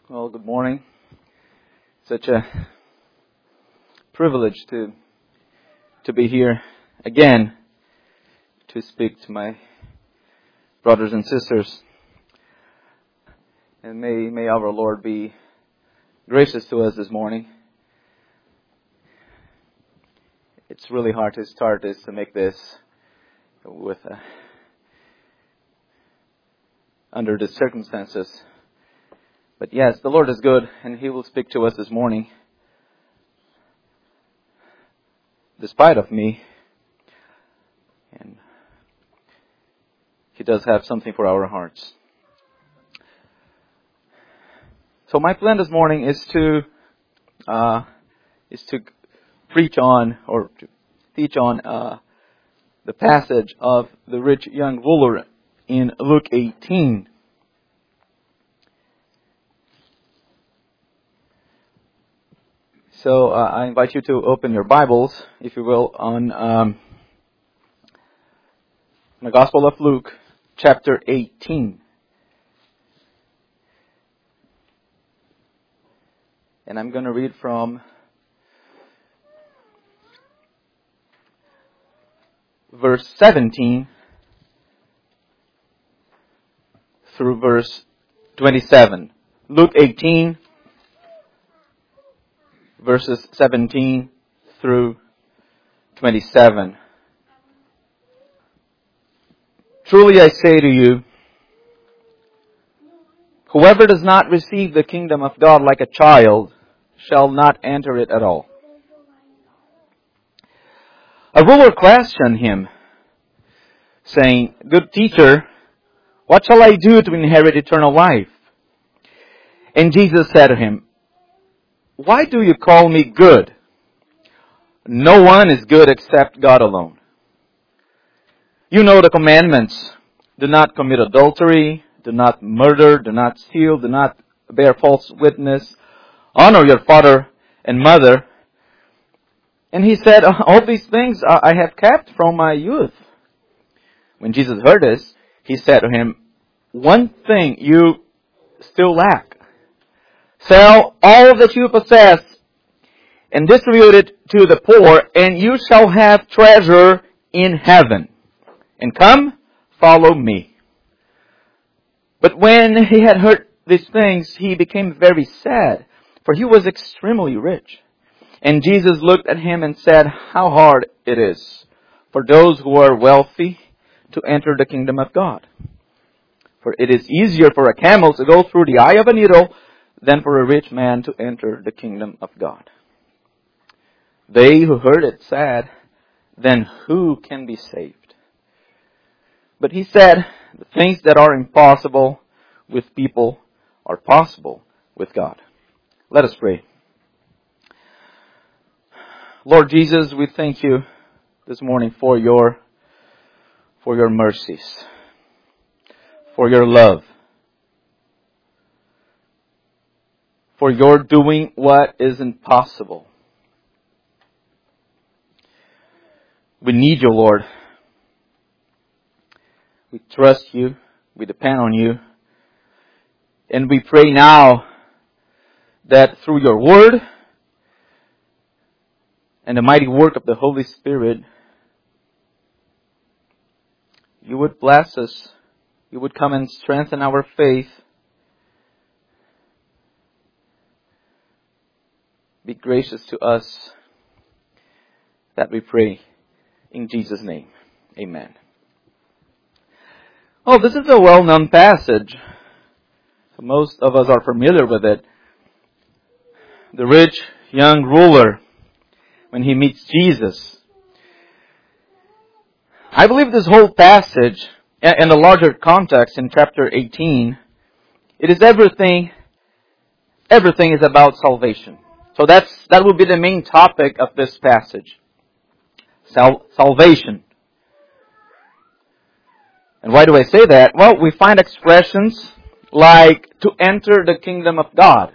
Well, good morning. Such a privilege to be here again to speak to my brothers and sisters. And may our Lord be gracious to us this morning. It's really hard to start this, to make this with under the circumstances. But yes, the Lord is good, and He will speak to us this morning, despite of me. And He does have something for our hearts. So my plan this morning is to preach on or to teach on the passage of the rich young ruler in Luke 18. So I invite you to open your Bibles, if you will, on the Gospel of Luke, chapter 18. And I'm going to read from verse 17 through verse 27. Luke 18, verses 17 through 27. Truly I say to you, whoever does not receive the kingdom of God like a child shall not enter it at all. A ruler questioned him, saying, Good teacher, what shall I do to inherit eternal life? And Jesus said to him, Why do you call me good? No one is good except God alone. You know the commandments. Do not commit adultery. Do not murder. Do not steal. Do not bear false witness. Honor your father and mother. And he said, All these things I have kept from my youth. When Jesus heard this, he said to him, One thing you still lack. Sell all that you possess and distribute it to the poor, and you shall have treasure in heaven. And come, follow me. But when he had heard these things, he became very sad, for he was extremely rich. And Jesus looked at him and said, How hard it is for those who are wealthy to enter the kingdom of God. For it is easier for a camel to go through the eye of a needle than for a rich man to enter the kingdom of God. They who heard it said, Then who can be saved? But he said, The things that are impossible with people are possible with God. Let us pray. Lord Jesus, we thank you this morning for your mercies, for your love, for your doing what is impossible. We need you, Lord. We trust you. We depend on you. And we pray now that through your word and the mighty work of the Holy Spirit, you would bless us. You would come and strengthen our faith. Be gracious to us, that we pray in Jesus' name. Amen. Oh, this is a well-known passage. Most of us are familiar with it. The rich young ruler, when he meets Jesus. I believe this whole passage, in the larger context in chapter 18, it is everything is about salvation. So that will be the main topic of this passage. Salvation. And why do I say that? Well, we find expressions like to enter the kingdom of God.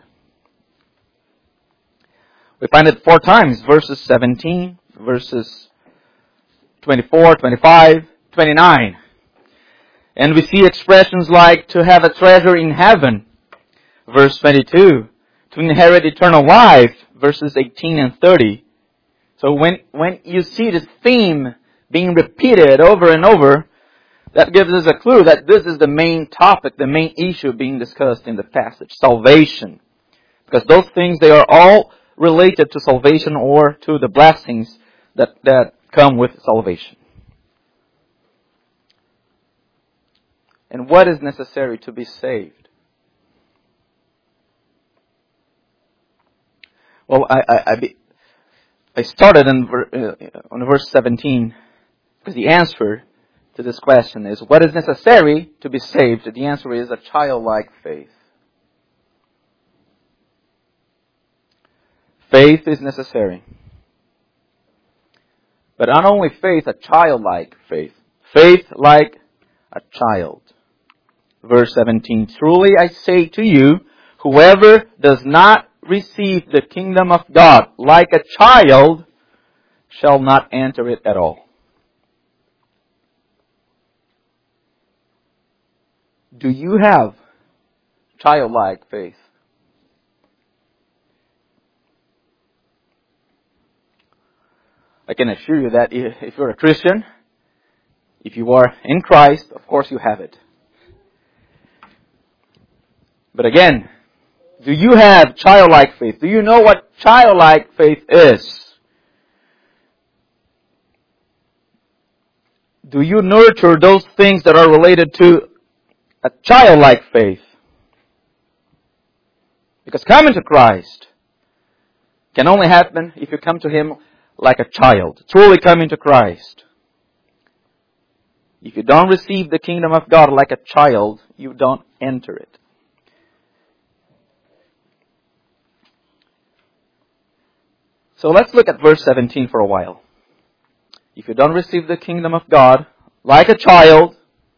We find it 4 times, verses 17, verses 24, 25, 29. And we see expressions like to have a treasure in heaven. verse 22. To inherit eternal life, verses 18 and 30. So when you see this theme being repeated over and over, that gives us a clue that this is the main topic, the main issue being discussed in the passage, salvation. Because those things, they are all related to salvation or to the blessings that come with salvation. And what is necessary to be saved? Well, I started on verse 17, because the answer to this question is, what is necessary to be saved? The answer is a childlike faith. Faith is necessary. But not only faith, a childlike faith. Faith like a child. Verse 17, truly I say to you, whoever does not receive the kingdom of God like a child shall not enter it at all. Do you have childlike faith? I can assure you that if you're a Christian, if you are in Christ, of course you have it. But again, do you have childlike faith? Do you know what childlike faith is? Do you nurture those things that are related to a childlike faith? Because coming to Christ can only happen if you come to Him like a child, truly coming to Christ. If you don't receive the kingdom of God like a child, you don't enter it. So let's look at verse 17 for a while. If you don't receive the kingdom of God like a child,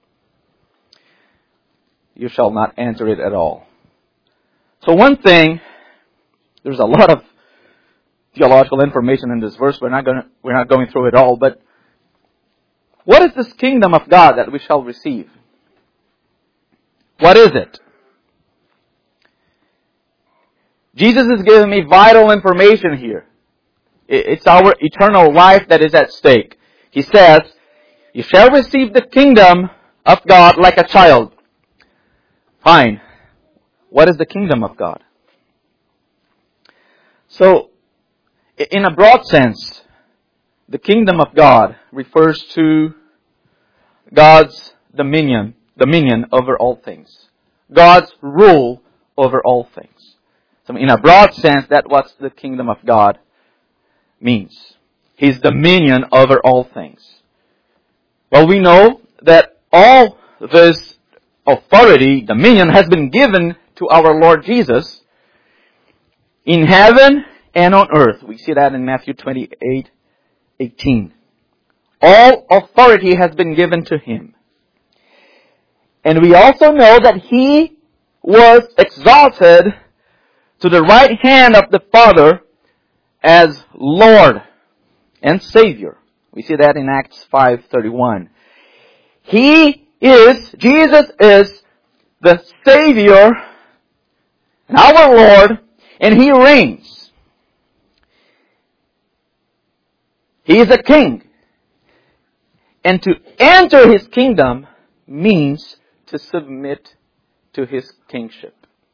you shall not enter it at all. So one thing, there's a lot of theological information in this verse. We're not going through it all, but what is this kingdom of God that we shall receive? What is it? Jesus is giving me vital information here. It's our eternal life that is at stake. He says, you shall receive the kingdom of God like a child. Fine. What is the kingdom of God? So, in a broad sense, the kingdom of God refers to God's dominion over all things. God's rule over all things. So in a broad sense, that's what the kingdom of God means. His dominion over all things. Well, we know that all this authority, dominion, has been given to our Lord Jesus in heaven and on earth. We see that in Matthew 28:18. All authority has been given to Him. And we also know that He was exalted to the right hand of the Father as Lord and Savior. We see that in Acts 5:31. Jesus is the Savior and our Lord, and He reigns. He is a king. And to enter His kingdom means to submit to His kingship.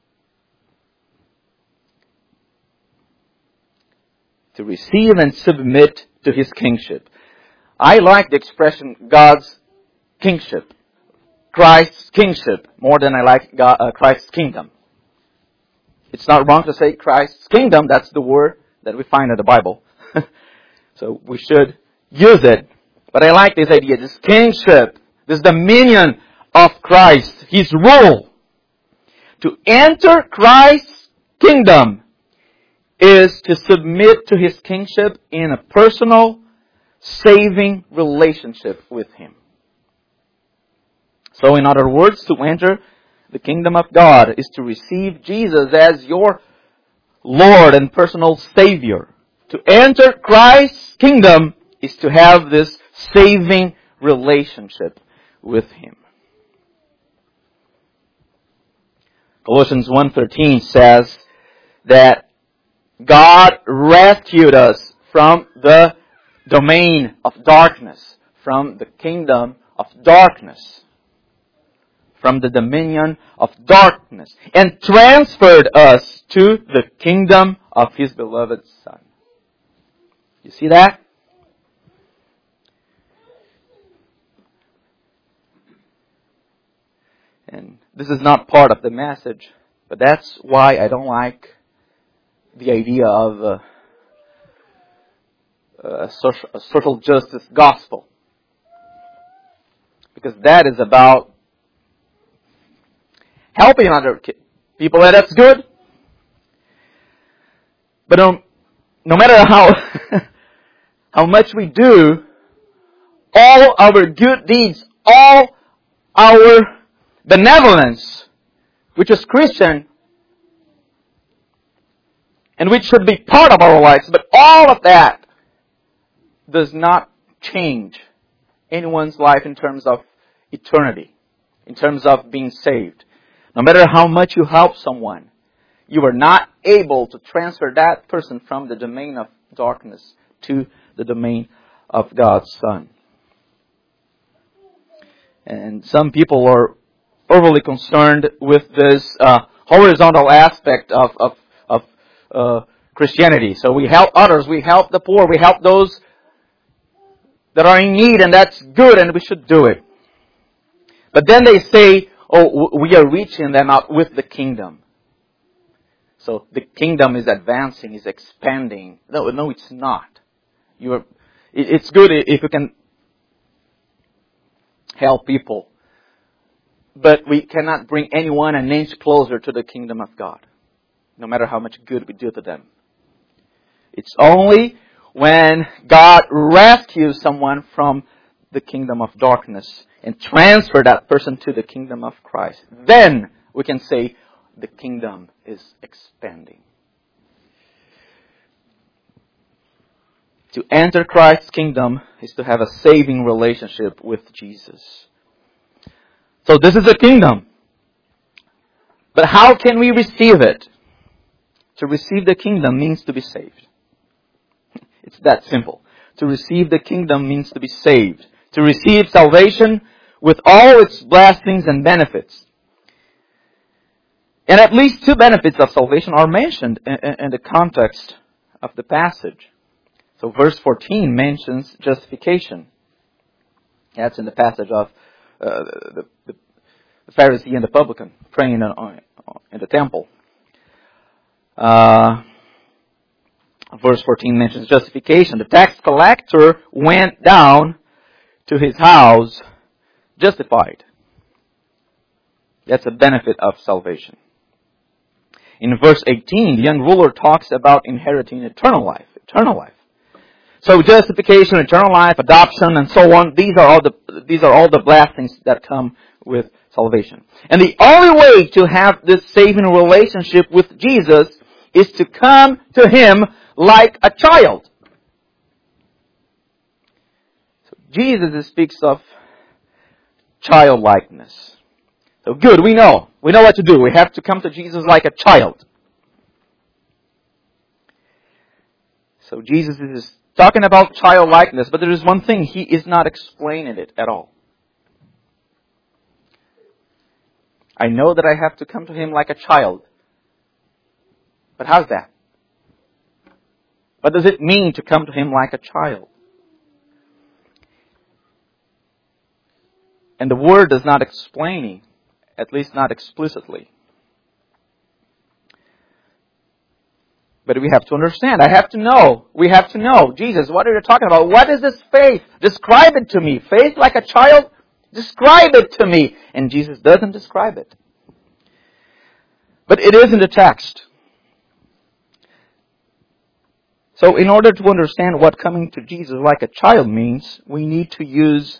To receive and submit to His kingship. I like the expression God's kingship, Christ's kingship, more than I like Christ's kingdom. It's not wrong to say Christ's kingdom. That's the word that we find in the Bible. So we should use it. But I like this idea, this kingship, this dominion of Christ, His rule. To enter Christ's kingdom is to submit to His kingship in a personal, saving relationship with Him. So in other words, to enter the kingdom of God is to receive Jesus as your Lord and personal Savior. To enter Christ's kingdom is to have this saving relationship with Him. Colossians 1:13 says that God rescued us from the domain of darkness, from the kingdom of darkness, from the dominion of darkness, and transferred us to the kingdom of His beloved Son. You see that? And this is not part of the message, but that's why I don't like the idea of a social justice gospel. Because that is about helping other people, and that's good. But no matter how much we do, all our good deeds, all our benevolence, which is Christian, and which should be part of our lives, but all of that does not change anyone's life in terms of eternity, in terms of being saved. No matter how much you help someone, you are not able to transfer that person from the domain of darkness to the domain of God's Son. And some people are overly concerned with this horizontal aspect of Christianity. So we help others, we help the poor, we help those that are in need, and that's good, and we should do it. But then they say, oh, we are reaching them out with the kingdom. So the kingdom is advancing, is expanding. No, it's not. It's good if you can help people. But we cannot bring anyone an inch closer to the kingdom of God, no matter how much good we do to them. It's only when God rescues someone from the kingdom of darkness and transfer that person to the kingdom of Christ, then we can say the kingdom is expanding. To enter Christ's kingdom is to have a saving relationship with Jesus. So this is a kingdom. But how can we receive it? To receive the kingdom means to be saved. It's that simple. To receive the kingdom means to be saved. To receive salvation with all its blessings and benefits. And at least two benefits of salvation are mentioned in the context of the passage. So verse 14 mentions justification. That's in the passage of the Pharisee and the publican praying in the temple. Verse 14 mentions justification. The tax collector went down to his house justified. That's a benefit of salvation. In verse 18, the young ruler talks about inheriting eternal life. Eternal life. So justification, eternal life, adoption, and so on, these are all the blessings that come with salvation. And the only way to have this saving relationship with Jesus is to come to Him like a child. So Jesus speaks of childlikeness. So good, we know what to do. We have to come to Jesus like a child. So Jesus is talking about childlikeness, but there is one thing, He is not explaining it at all. I know that I have to come to Him like a child. But how's that? What does it mean to come to Him like a child? And the Word does not explain it, at least not explicitly. But we have to understand. We have to know. Jesus, what are you talking about? What is this faith? Describe it to me. Faith like a child? Describe it to me. And Jesus doesn't describe it. But it is in the text. So in order to understand what coming to Jesus like a child means, we need to use,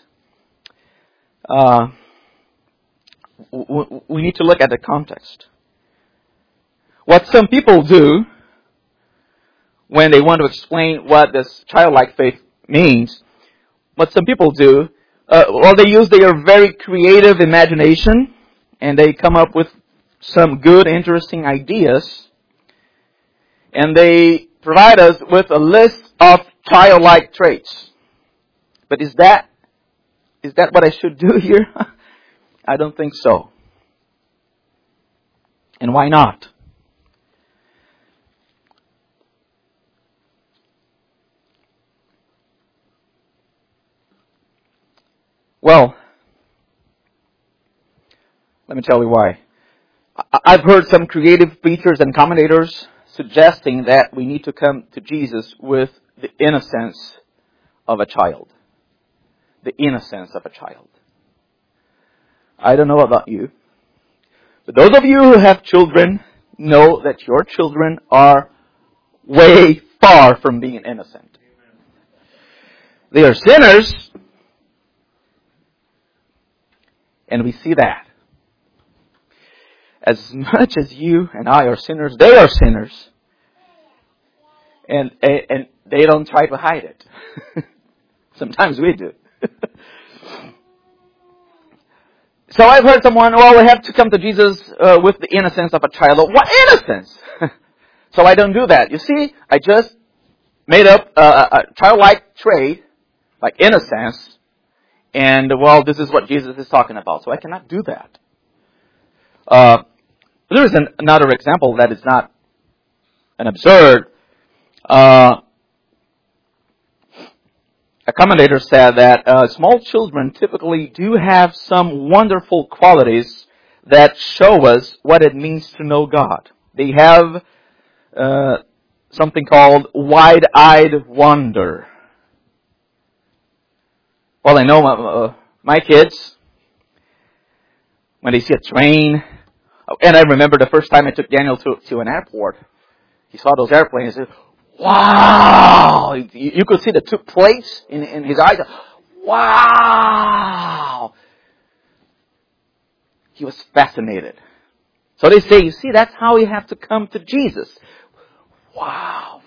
we need to look at the context. What some people do when they want to explain what this childlike faith means, what some people do, they use their very creative imagination and they come up with some good, interesting ideas, and they provide us with a list of childlike traits. But is that what I should do here? I don't think so. And why not? Well, let me tell you why. I've heard some creative preachers and commentators suggesting that we need to come to Jesus with the innocence of a child. The innocence of a child. I don't know about you, but those of you who have children know that your children are way far from being innocent. They are sinners, and we see that. As much as you and I are sinners, they are sinners. And they don't try to hide it. Sometimes we do. So I've heard someone, well, we have to come to Jesus with the innocence of a child. What innocence? So I don't do that. You see, I just made up a childlike trait, like innocence, and, well, this is what Jesus is talking about. So I cannot do that. There is another example that is not an absurd. A commentator said that small children typically do have some wonderful qualities that show us what it means to know God. They have something called wide-eyed wonder. Well, I know my kids, when they see a train, and I remember the first time I took Daniel to an airport, he saw those airplanes and said, wow! You could see the two plates in his eyes. Wow! He was fascinated. So they say, you see, that's how we have to come to Jesus. Wow!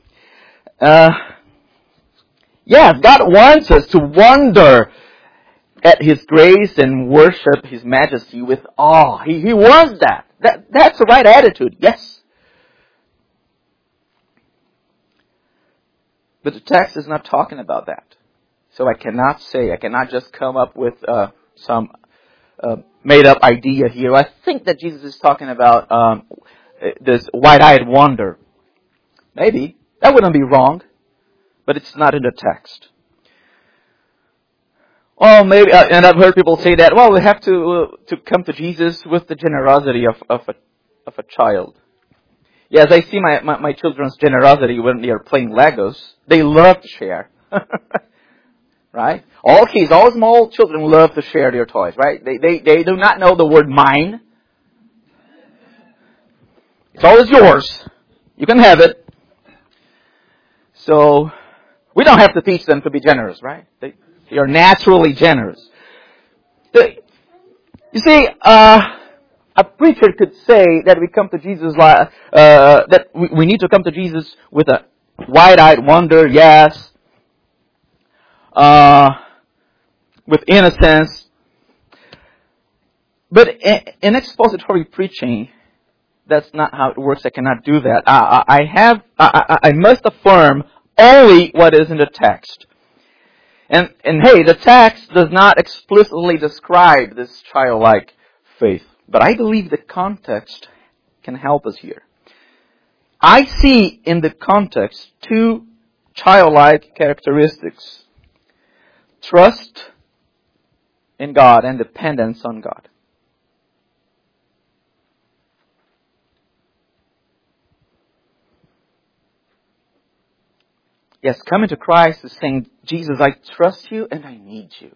Yeah, God wants us to wonder at His grace and worship His majesty with awe. He wants that. That's the right attitude, yes. But the text is not talking about that. So I cannot just come up with some made-up idea here. I think that Jesus is talking about this wide-eyed wonder. Maybe. That wouldn't be wrong. But it's not in the text. Oh, maybe, and I've heard people say that, well, we have to come to Jesus with the generosity of a child. Yes, I see my children's generosity when they are playing Legos. They love to share. Right? All kids, all small children love to share their toys, right? They do not know the word mine. It's always yours. You can have it. So, we don't have to teach them to be generous, right? They are naturally generous. You see, a preacher could say that we come to Jesus, that we need to come to Jesus with a wide-eyed wonder, yes, with innocence. But in expository preaching, that's not how it works. I cannot do that. I must affirm only what is in the text. And hey, the text does not explicitly describe this childlike faith. But I believe the context can help us here. I see in the context two childlike characteristics. Trust in God and dependence on God. Yes, coming to Christ is saying, Jesus, I trust you and I need you.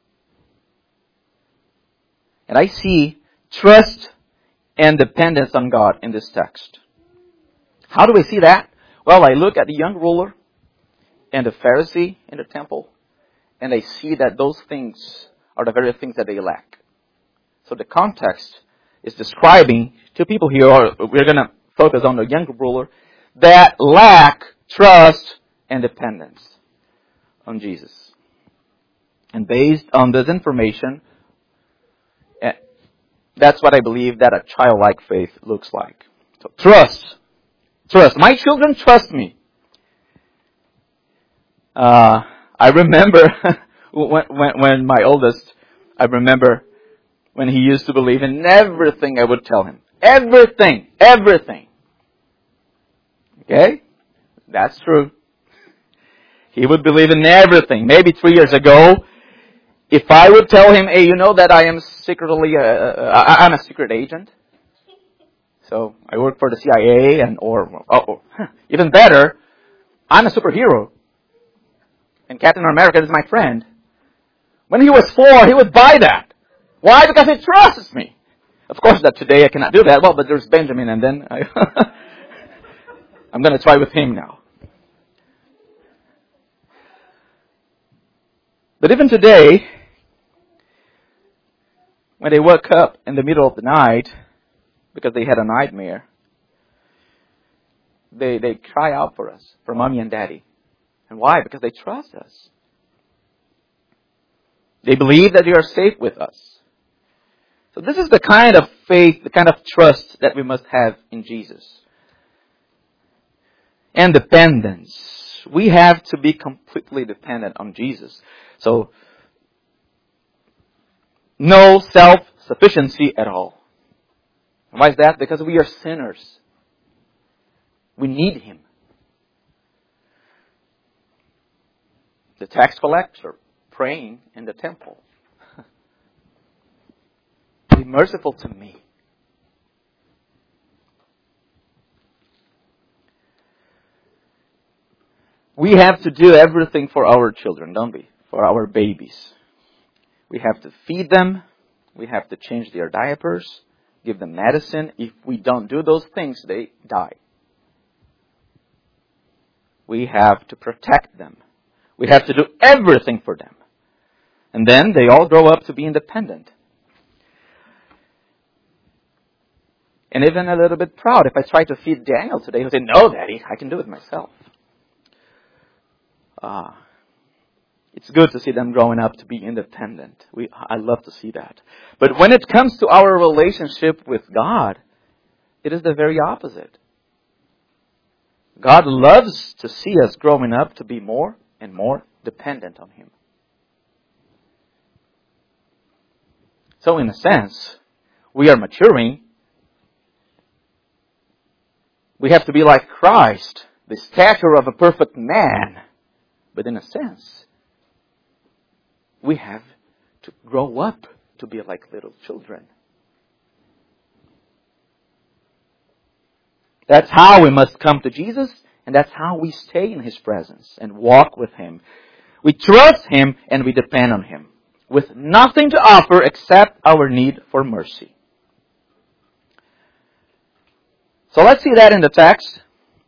And I see trust and dependence on God in this text. How do I see that? Well, I look at the young ruler and the Pharisee in the temple, and I see that those things are the very things that they lack. So the context is describing two people here, or we're going to focus on the young ruler, that lack trust and dependence on Jesus. And based on this information, That's what I believe that a childlike faith looks like. So trust. Trust. My children trust me. I remember when my oldest, I remember when he used to believe in everything I would tell him. Everything. Everything. Okay? That's true. He would believe in everything. Maybe 3 years ago, if I would tell him, hey, you know that I am secretly, I'm a secret agent. So I work for the CIA even better, I'm a superhero. And Captain America is my friend. When he was 4, he would buy that. Why? Because he trusts me. Of course, that today I cannot do that. Well, but there's Benjamin, and then I'm going to try with him now. But even today, when they woke up in the middle of the night because they had a nightmare, they cry out for us, for Mommy and Daddy. And why? Because they trust us. They believe that they are safe with us. So this is the kind of faith, the kind of trust that we must have in Jesus. And dependence. We have to be completely dependent on Jesus. So, no self-sufficiency at all. And why is that? Because we are sinners. We need Him. The tax collector praying in the temple. Be merciful to me. We have to do everything for our children, don't we? For our babies. We have to feed them. We have to change their diapers. Give them medicine. If we don't do those things, they die. We have to protect them. We have to do everything for them. And then they all grow up to be independent. And even a little bit proud. If I try to feed Daniel today, he'll say, no, Daddy, I can do it myself. It's good to see them growing up to be independent. I love to see that. But when it comes to our relationship with God, it is the very opposite. God loves to see us growing up to be more and more dependent on Him. So in a sense, we are maturing. We have to be like Christ, the stature of a perfect man. But in a sense, we have to grow up to be like little children. That's how we must come to Jesus, and that's how we stay in His presence and walk with Him. We trust Him and we depend on Him, with nothing to offer except our need for mercy. So let's see that in the text.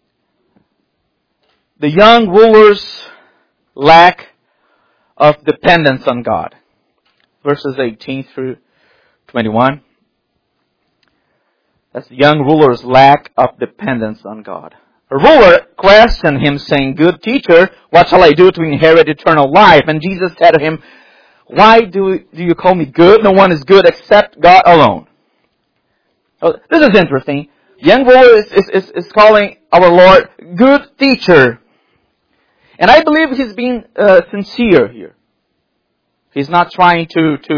The young ruler's lack of dependence on God. Verses 18 through 21. That's the young ruler's lack of dependence on God. A ruler questioned Him, saying, Good teacher, what shall I do to inherit eternal life? And Jesus said to him, Why do you call me good? No one is good except God alone. So this is interesting. Young ruler is calling our Lord good teacher. And I believe he's being sincere here. He's not trying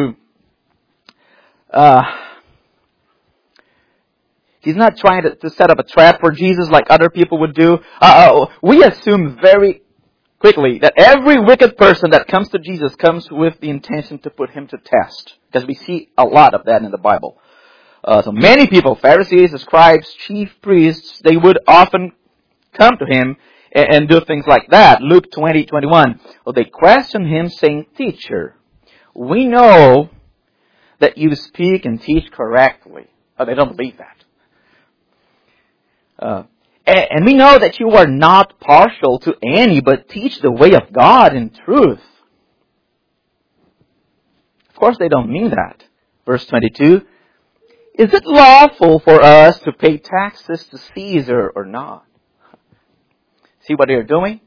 he's not trying to set up a trap for Jesus like other people would do. We assume very quickly that every wicked person that comes to Jesus comes with the intention to put Him to test. Because we see a lot of that in the Bible. So many people, Pharisees, scribes, chief priests, they would often come to Him and do things like that. Luke 20:21. Well, they question Him saying, Teacher, we know that you speak and teach correctly. Oh, they don't believe that. And we know that you are not partial to any, but teach the way of God in truth. Of course, they don't mean that. Verse 22. Is it lawful for us to pay taxes to Caesar or not? See what they're doing?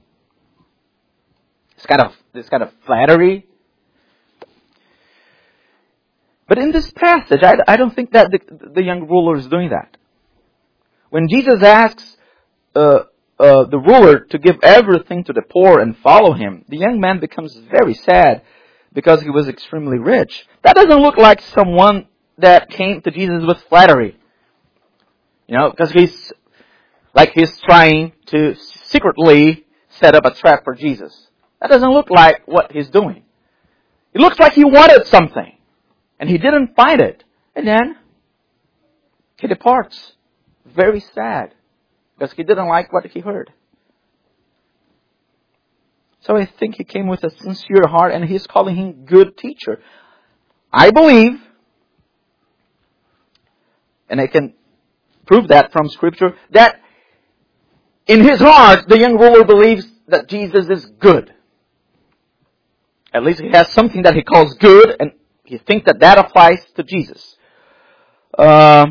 This kind of flattery. But in this passage, I don't think that the young ruler is doing that. When Jesus asks the ruler to give everything to the poor and follow him, the young man becomes very sad because he was extremely rich. That doesn't look like someone that came to Jesus with flattery. Because he's trying to secretly set up a trap for Jesus. That doesn't look like what he's doing. It looks like he wanted something, and he didn't find it. And then he departs, very sad, because he didn't like what he heard. So I think he came with a sincere heart, and he's calling him good teacher. I believe, and I can prove that from Scripture, that in his heart, the young ruler believes that Jesus is good. At least he has something that he calls good, and he thinks that applies to Jesus. But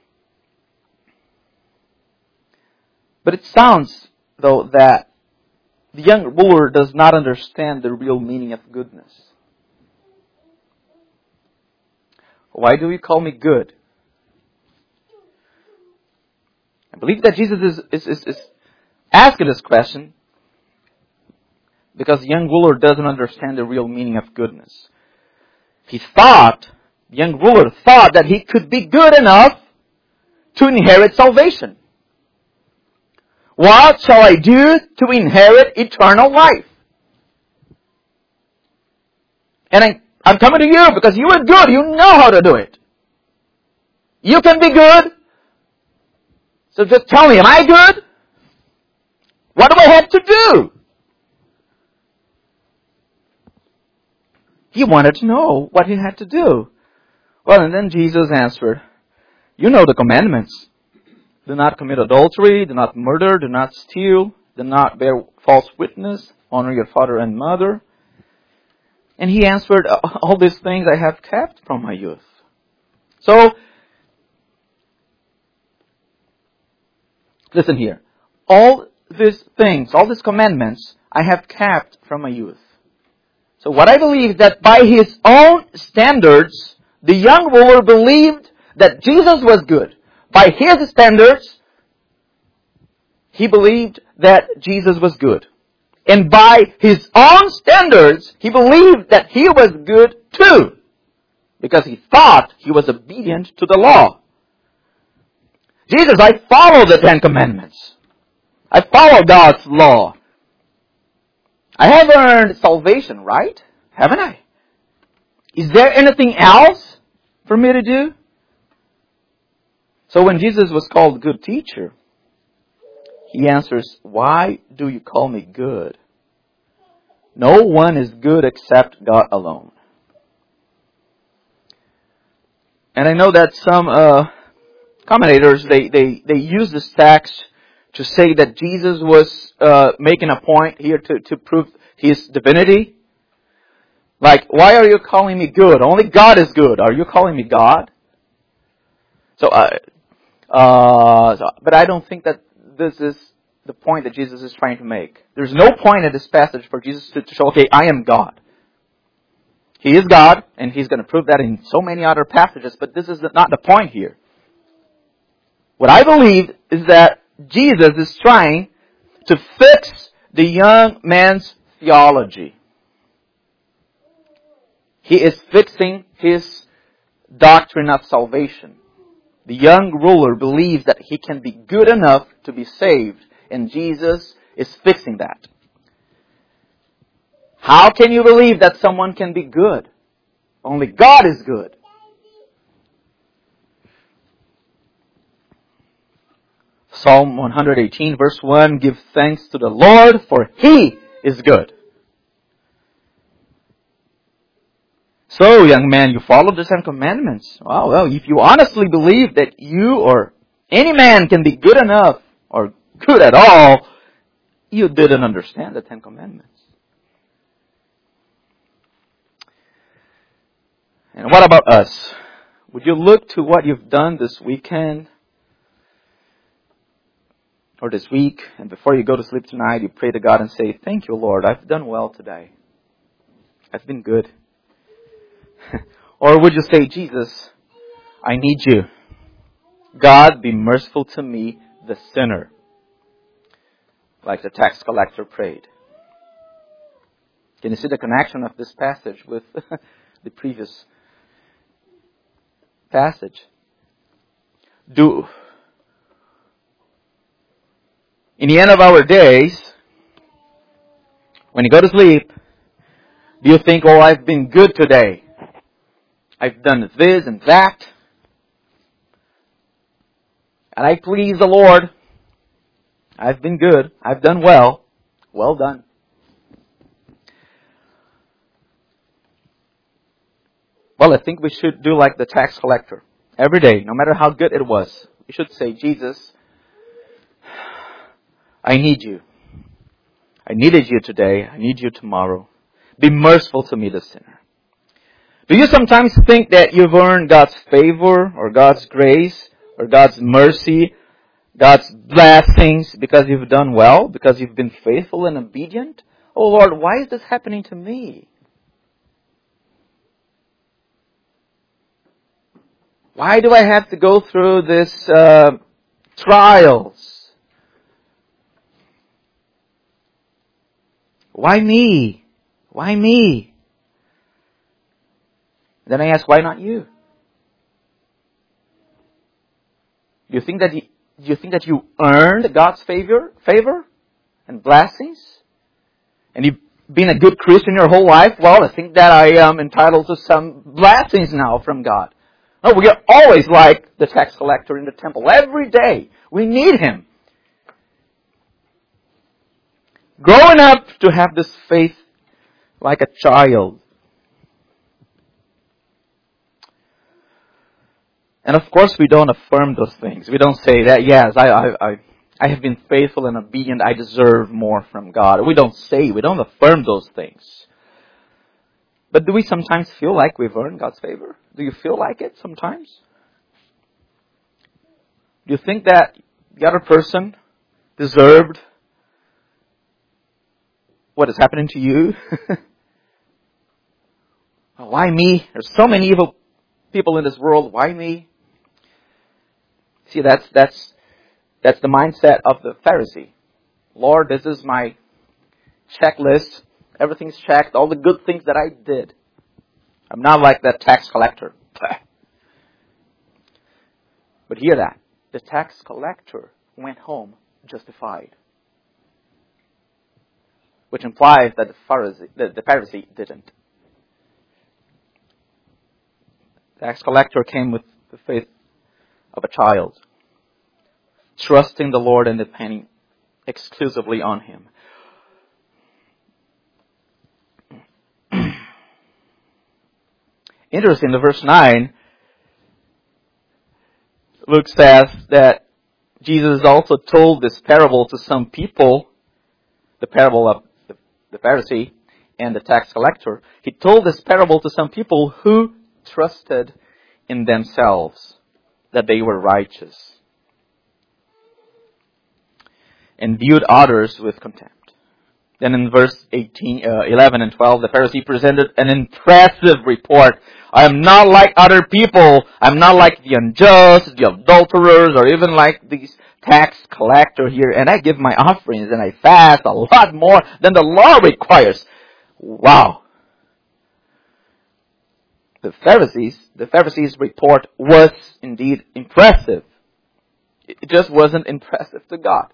it sounds, though, that the young ruler does not understand the real meaning of goodness. Why do you call me good? I believe that Jesus is asking this question because the young ruler doesn't understand the real meaning of goodness. The young ruler thought that he could be good enough to inherit salvation. What shall I do to inherit eternal life? And I'm coming to you because you are good. You know how to do it. You can be good. So just tell me, am I good? What do I have to do? He wanted to know what he had to do. Well, and then Jesus answered, you know the commandments. Do not commit adultery, do not murder, do not steal, do not bear false witness, honor your father and mother. And he answered, all these things I have kept from my youth. So, listen here. All these things, all these commandments, I have kept from my youth. So what I believe is that by his own standards, the young ruler believed that Jesus was good. By his standards, he believed that Jesus was good. And by his own standards, he believed that he was good too. Because he thought he was obedient to the law. Jesus, I follow the 10 Commandments. I follow God's law. I have earned salvation, right? Haven't I? Is there anything else for me to do? So when Jesus was called good teacher, he answers, why do you call me good? No one is good except God alone. And I know that some commentators, they use this text to say that Jesus was making a point here to prove his divinity. Like, why are you calling me good? Only God is good. Are you calling me God? But I don't think that this is the point that Jesus is trying to make. There's no point in this passage for Jesus to show, okay, I am God. He is God, and he's going to prove that in so many other passages, but this is not the point here. What I believe is that Jesus is trying to fix the young man's theology. He is fixing his doctrine of salvation. The young ruler believes that he can be good enough to be saved, and Jesus is fixing that. How can you believe that someone can be good? Only God is good. Psalm 118 verse 1, give thanks to the Lord, for He is good. So, young man, you follow the 10 Commandments. Well, if you honestly believe that you or any man can be good enough or good at all, you didn't understand the 10 Commandments. And what about us? Would you look to what you've done this weekend or this week, and before you go to sleep tonight, you pray to God and say, thank you, Lord, I've done well today. I've been good. Or would you say, Jesus, I need you. God, be merciful to me, the sinner. Like the tax collector prayed. Can you see the connection of this passage with the previous passage? In the end of our days, when you go to sleep, do you think, oh, I've been good today. I've done this and that. And I please the Lord. I've been good. I've done well. Well done. Well, I think we should do like the tax collector. Every day, no matter how good it was, we should say, Jesus, I need you. I needed you today. I need you tomorrow. Be merciful to me, the sinner. Do you sometimes think that you've earned God's favor or God's grace or God's mercy, God's blessings because you've done well, because you've been faithful and obedient? Oh Lord, why is this happening to me? Why do I have to go through this trials? Why me? Why me? Then I ask, why not you? Do you think that you earned God's favor and blessings? And you've been a good Christian your whole life? Well, I think that I am entitled to some blessings now from God. No, we are always like the tax collector in the temple. Every day, we need him. Growing up to have this faith like a child. And of course, we don't affirm those things. We don't say that, yes, I have been faithful and obedient. I deserve more from God. We don't affirm those things. But do we sometimes feel like we've earned God's favor? Do you feel like it sometimes? Do you think that the other person deserved what is happening to you? Why me? There's so many evil people in this world. Why me? See, that's the mindset of the Pharisee. Lord, this is my checklist. Everything's checked. All the good things that I did. I'm not like that tax collector. But hear that. The tax collector went home justified. Which implies that the Pharisee didn't. The tax collector came with the faith of a child, trusting the Lord and depending exclusively on Him. Interesting, in verse 9, Luke says that Jesus also told this parable to some people, the parable of the Pharisee and the tax collector. He told this parable to some people who trusted in themselves that they were righteous and viewed others with contempt. Then in verse 11 and 12, the Pharisee presented an impressive report. I am not like other people. I'm not like the unjust, the adulterers, or even like these tax collector here. And I give my offerings and I fast a lot more than the law requires. Wow. The Pharisees' report was indeed impressive. It just wasn't impressive to God.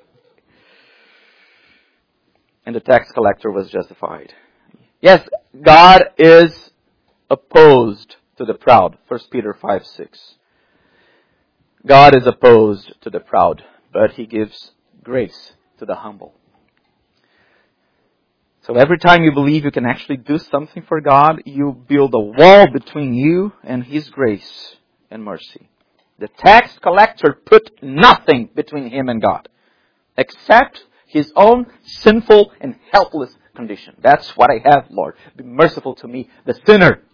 And the tax collector was justified. Yes, God is opposed to the proud. 1 Peter 5:6. God is opposed to the proud, but He gives grace to the humble. So every time you believe you can actually do something for God, you build a wall between you and His grace and mercy. The tax collector put nothing between him and God, except his own sinful and helpless condition. That's what I have, Lord. Be merciful to me, the sinner.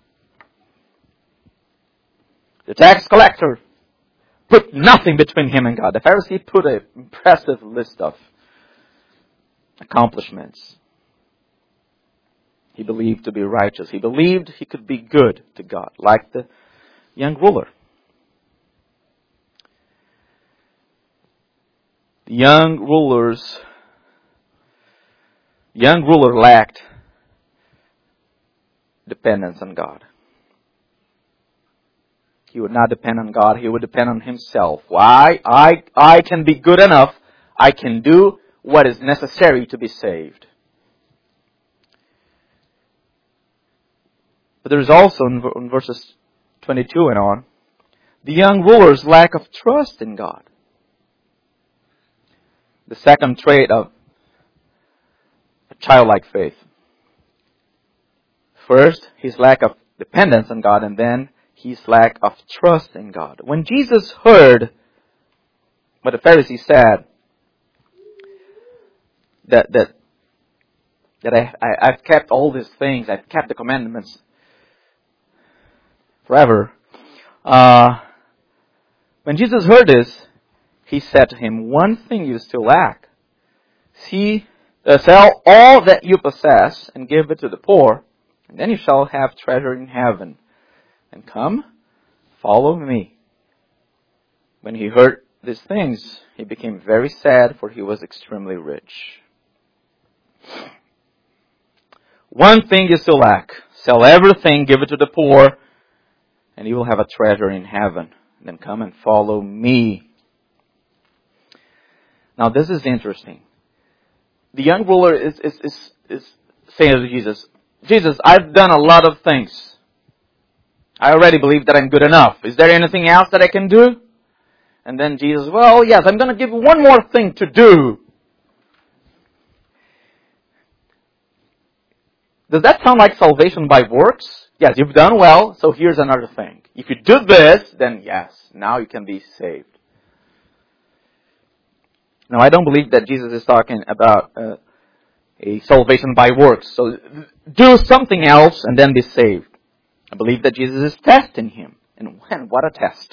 The tax collector put nothing between him and God. The Pharisee put an impressive list of accomplishments. He believed to be righteous. He believed he could be good to God, like the young ruler. The young ruler lacked dependence on God. He would not depend on God. He would depend on himself. Why? I can be good enough. I can do what is necessary to be saved. But there is also, in verses 22 and on, the young ruler's lack of trust in God. The second trait of a childlike faith. First, his lack of dependence on God, and then his lack of trust in God. When Jesus heard what the Pharisees said, that I've kept all these things, I've kept the commandments forever. When Jesus heard this, he said to him, one thing you still lack. Sell all that you possess and give it to the poor, and then you shall have treasure in heaven. And come, follow me. When he heard these things, he became very sad, for he was extremely rich. One thing you still lack. Sell everything, give it to the poor, and you will have a treasure in heaven. Then come and follow me. Now this is interesting. The young ruler is saying to Jesus, Jesus, I've done a lot of things. I already believe that I'm good enough. Is there anything else that I can do? And then Jesus, well, yes, I'm going to give you one more thing to do. Does that sound like salvation by works? Yes, you've done well, so here's another thing. If you do this, then yes, now you can be saved. Now, I don't believe that Jesus is talking about a salvation by works. So, do something else and then be saved. I believe that Jesus is testing him. And what a test.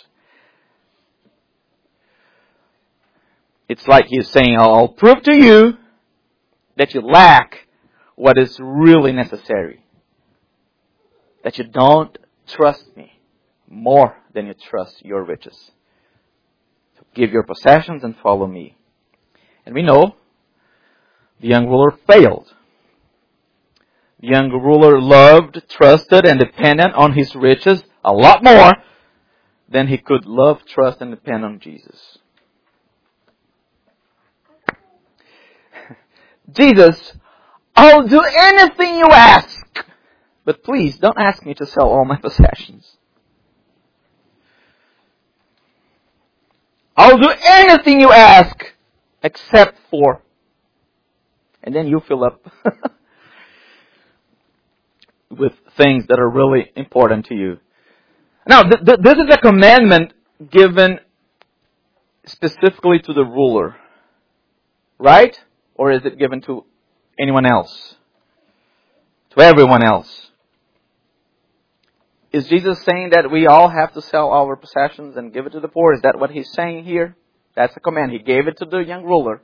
It's like he's saying, I'll prove to you that you lack what is really necessary. That you don't trust me more than you trust your riches. So give your possessions and follow me. And we know the young ruler failed. The young ruler loved, trusted, and depended on his riches a lot more than he could love, trust, and depend on Jesus. Jesus, I'll do anything you ask, but please don't ask me to sell all my possessions. I'll do anything you ask, except for, and then you fill up with things that are really important to you. Now, this is a commandment given specifically to the ruler, right? Or is it given to anyone else? To everyone else? Is Jesus saying that we all have to sell our possessions and give it to the poor? Is that what he's saying here? That's a command. He gave it to the young ruler.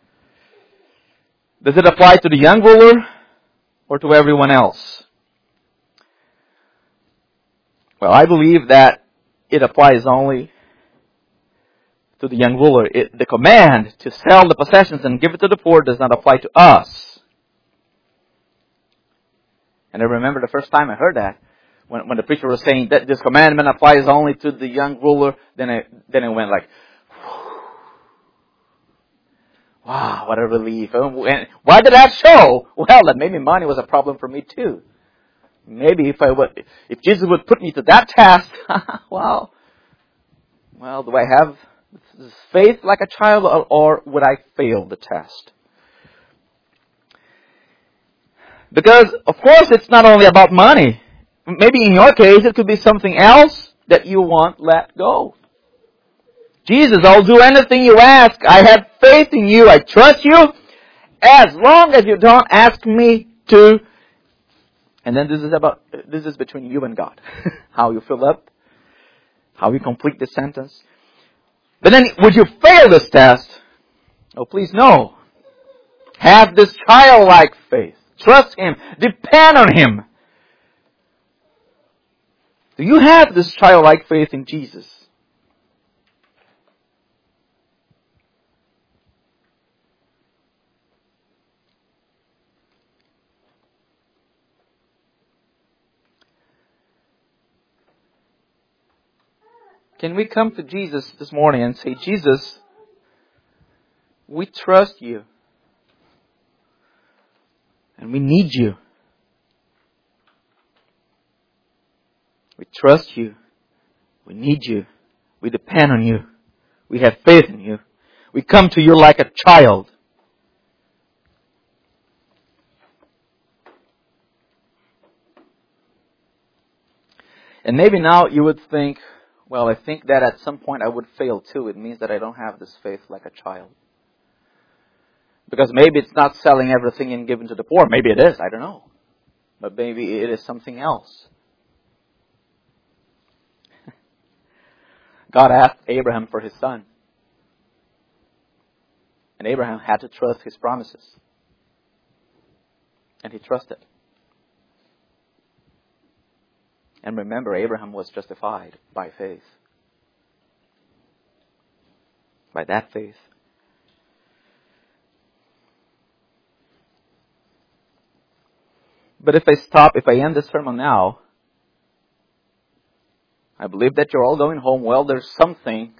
Does it apply to the young ruler or to everyone else? Well, I believe that it applies only to the young ruler. The command to sell the possessions and give it to the poor does not apply to us. And I remember the first time I heard that, when the preacher was saying that this commandment applies only to the young ruler, then it went like, wow, what a relief. Why did that show? Well, that maybe money was a problem for me too. Maybe if Jesus would put me to that test, well, do I have faith like a child, or would I fail the test? Because, of course, it's not only about money. Maybe in your case, it could be something else that you won't let go. Jesus, I'll do anything you ask. I have faith in you. I trust you. As long as you don't ask me to. And then this is between you and God. How you fill up. How you complete the sentence. But then, would you fail this test? Oh, please no. Have this childlike faith. Trust Him. Depend on Him. Do you have this childlike faith in Jesus? Can we come to Jesus this morning and say, Jesus, we trust You. And we need You. We trust You. We need You. We depend on You. We have faith in You. We come to You like a child. And maybe now you would think, well, I think that at some point I would fail too. It means that I don't have this faith like a child. Because maybe it's not selling everything and giving to the poor. Maybe it is. I don't know. But maybe it is something else. God asked Abraham for his son. And Abraham had to trust His promises. And he trusted. And remember, Abraham was justified by faith. By that faith. But if I end this sermon now, I believe that you're all going home. Well, there's something,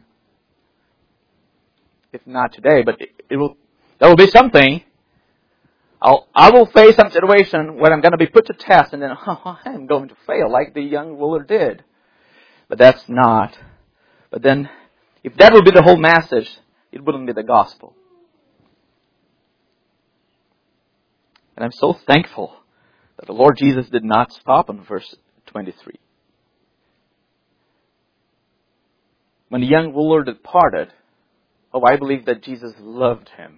if not today, but there will be something. I will face some situation where I'm going to be put to test, and then I'm going to fail, like the young ruler did. But that's not. But then, if that would be the whole message, it wouldn't be the gospel. And I'm so thankful that the Lord Jesus did not stop on verse 23. When the young ruler departed, I believe that Jesus loved him.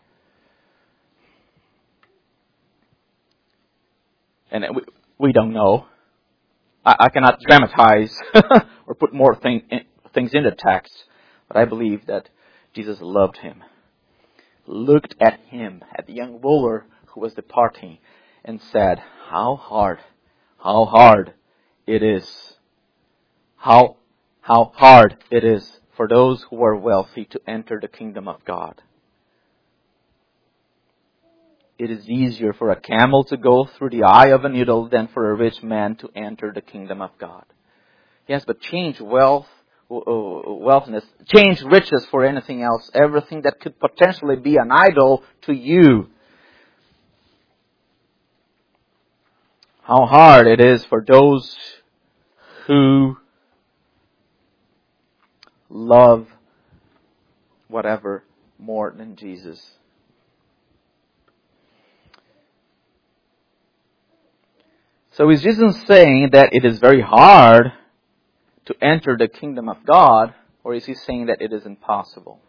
And we don't know. I cannot dramatize or put more things in the text, but I believe that Jesus loved him. Looked at him, at the young ruler who was departing, and said, how hard it is. How hard it is for those who are wealthy to enter the kingdom of God. It is easier for a camel to go through the eye of a needle than for a rich man to enter the kingdom of God. Yes, but change wealthiness, change riches for anything else, everything that could potentially be an idol to you. How hard it is for those who love whatever more than Jesus. So is Jesus saying that it is very hard to enter the kingdom of God, or is He saying that it is impossible?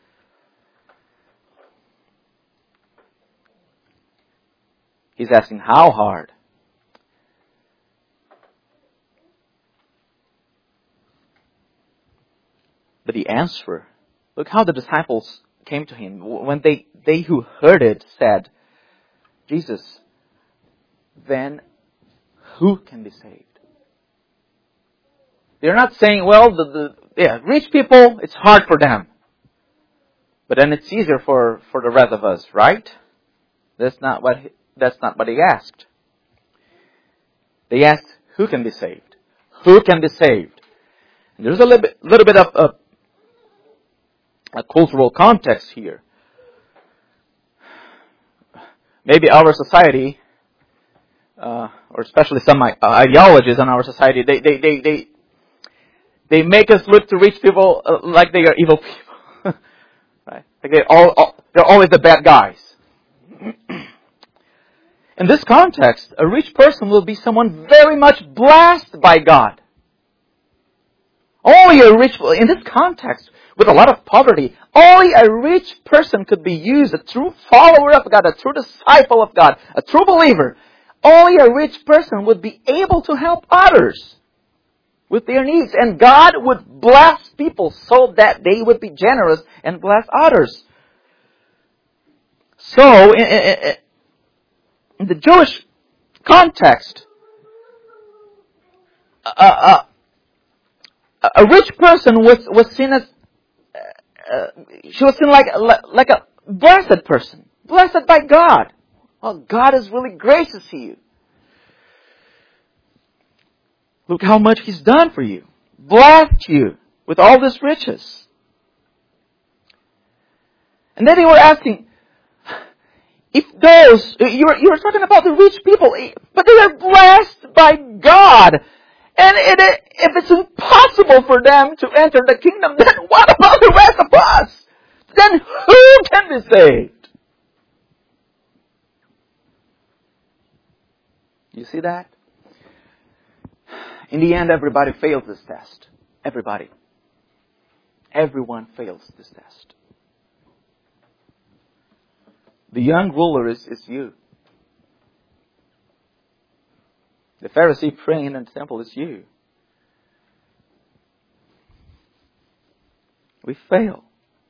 He's asking how hard. But the answer, look how the disciples came to Him. When they who heard it said, Jesus, then who can be saved? They're not saying, well, rich people, it's hard for them. But then it's easier for the rest of us, right? That's not what they asked. They asked, who can be saved? Who can be saved? And there's a little bit of a cultural context here. Maybe our society, or especially some ideologies in our society, they make us look to rich people like they are evil people, right? Like they're always the bad guys. In this context, a rich person will be someone very much blessed by God. Only a rich, in this context, with a lot of poverty, only a rich person could be used, a true follower of God, a true disciple of God, a true believer. Only a rich person would be able to help others with their needs. And God would bless people so that they would be generous and bless others. So, In the Jewish context, a rich person was seen as, she was seen like a blessed person, blessed by God. Oh, God is really gracious to you. Look how much He's done for you. Blessed you with all these riches. And then they were asking, if those, you were talking about the rich people, but they are blessed by God. And if it's impossible for them to enter the kingdom, then what about the rest of us? Then who can be saved? You see that? In the end, everybody fails this test. Everybody. Everyone fails this test. The young ruler is you. The Pharisee praying in the temple is you. We fail.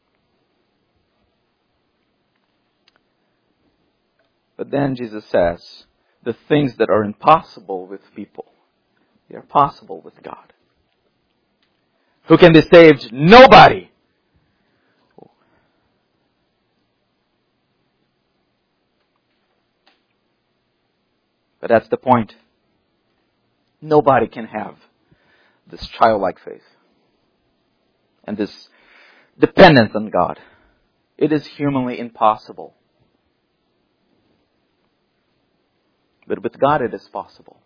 But then Jesus says, the things that are impossible with people, they are possible with God. Who can be saved? Nobody. But that's the point. Nobody can have this childlike faith and this dependence on God. It is humanly impossible. But with God it is possible.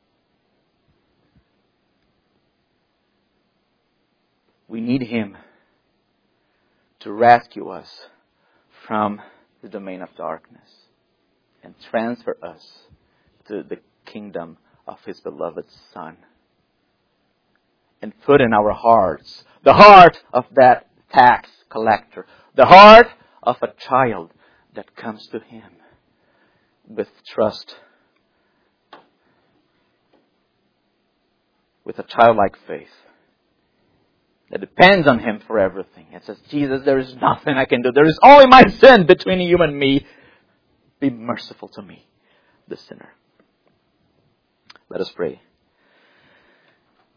We need Him to rescue us from the domain of darkness and transfer us to the kingdom of His beloved Son. And put in our hearts the heart of that tax collector, the heart of a child that comes to Him with trust, with a childlike faith that depends on Him for everything. It says, Jesus, there is nothing I can do. There is only my sin between you and me. Be merciful to me, the sinner. Let us pray.